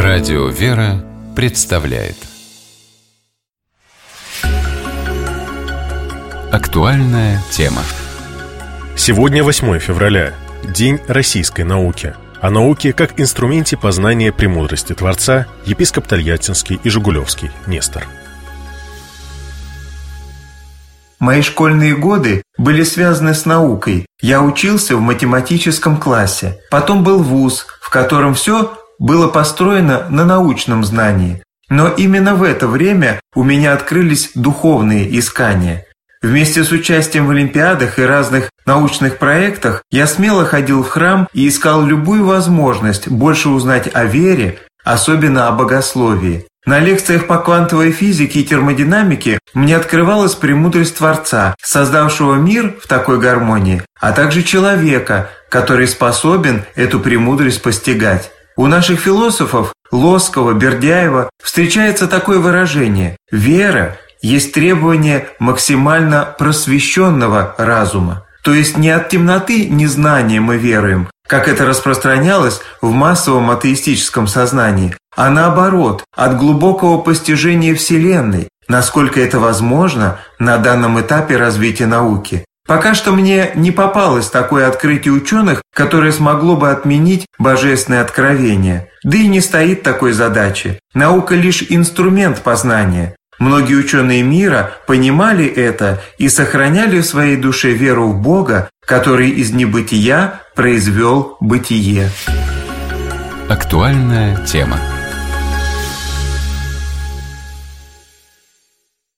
Радио «Вера» представляет актуальная тема. Сегодня 8 февраля, День российской науки. О науке как инструменте познания премудрости Творца епископ Тольяттинский и Жигулевский Нестор. Мои школьные годы были связаны с наукой. Я учился в математическом классе. Потом был вуз, в котором все было построено на научном знании. Но именно в это время у меня открылись духовные искания. Вместе с участием в олимпиадах и разных научных проектах я смело ходил в храм и искал любую возможность больше узнать о вере, особенно о богословии. На лекциях по квантовой физике и термодинамике мне открывалась премудрость Творца, создавшего мир в такой гармонии, а также человека, который способен эту премудрость постигать. У наших философов Лосского, Бердяева встречается такое выражение: «Вера есть требование максимально просвещенного разума». То есть не от темноты незнания мы веруем, как это распространялось в массовом атеистическом сознании, а наоборот, от глубокого постижения Вселенной, насколько это возможно на данном этапе развития науки. Пока что мне не попалось такое открытие ученых, которое смогло бы отменить божественное откровение. Да и не стоит такой задачи. Наука лишь инструмент познания. Многие ученые мира понимали это и сохраняли в своей душе веру в Бога, который из небытия произвел бытие. Актуальная тема.